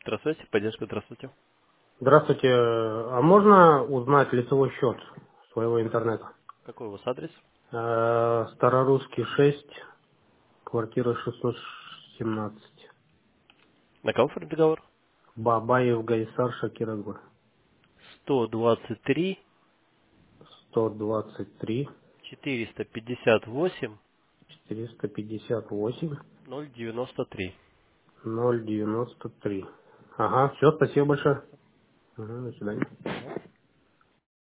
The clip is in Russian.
Здравствуйте, поддержка, здравствуйте. Здравствуйте. А можно узнать лицевой счет своего интернета? Какой у вас адрес? Старорусский 6, квартира 617. На кого оформить договор? Бабаев Гайсар Шакирагур. 123 123 458 458 093. 093. Ага, все, спасибо большое. Ага, до свидания.